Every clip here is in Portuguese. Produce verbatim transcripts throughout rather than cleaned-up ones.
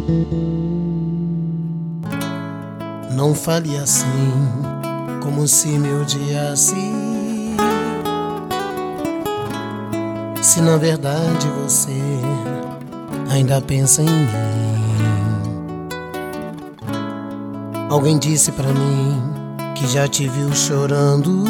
Não fale assim, como se me odiasse. Se na verdade você ainda pensa em mim. Alguém disse pra mim que já te viu chorando.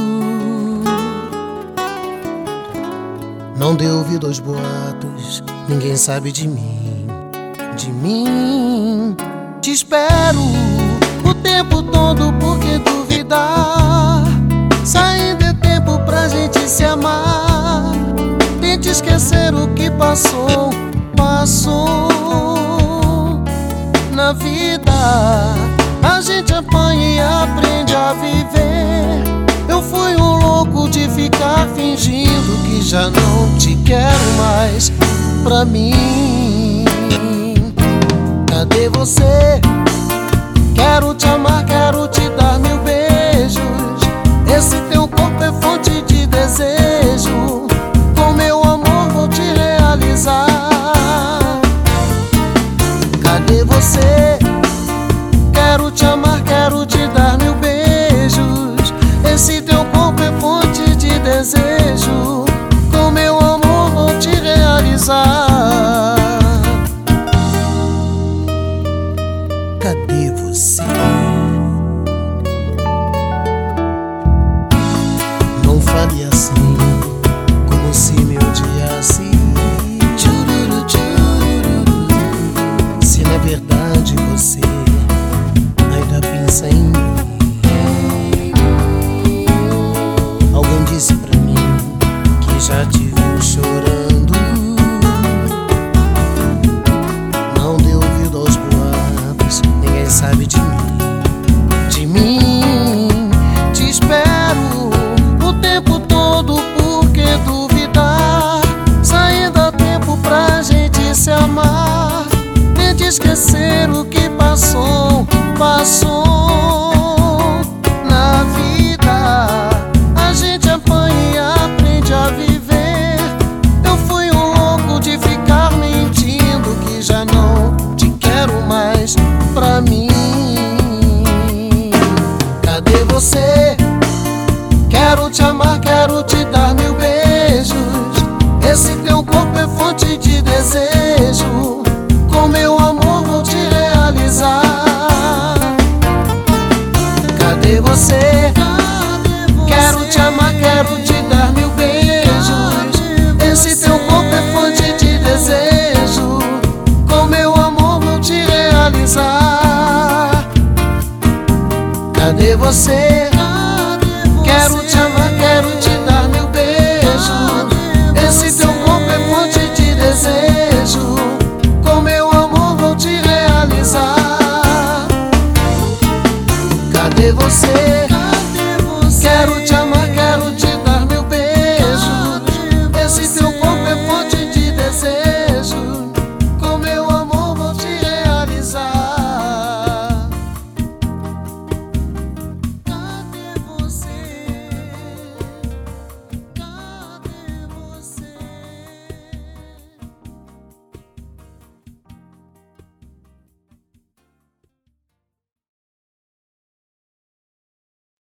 Não dê ouvido aos boatos, ninguém sabe de mim, de mim. Te espero o tempo todo, porque duvidar? Se ainda é tempo pra gente se amar. Tente esquecer o que passou, passou. Na vida a gente apanha e aprende a viver. Eu fui um louco de ficar fingindo que já não te quero mais pra mim. Cadê você? Quero te amar, quero te dar mil beijos. Esse teu corpo é fonte de desejo. Com meu amor vou te realizar. Cadê você? Quero te amar, quero te dar mil beijos. Esse teu corpo é fonte de desejo. Com meu amor vou te realizar. Cadê você? Não fale assim, como se me odiasse. Se na verdade você ainda pensa em mim. Alguém disse pra mim que já te viu chorando. Não dê ouvido aos boatos, ninguém sabe de mim, de mim. Te espero o tempo todo, porque duvidar? Se ainda há tempo pra gente se amar. Tente esquecer o que passou, passou. Na vida a gente apanha e aprende a viver. Eu fui um louco de ficar mentindo que já não te quero mais pra mim. Cadê você? Quero te amar, quero te dar mil beijos. Esse teu corpo é fonte de desejo. Com meu amor vou te realizar. Cadê você? Quero te amar, quero te dar mil beijos. Esse teu corpo é fonte de desejo. Com meu amor vou te realizar. Cadê você?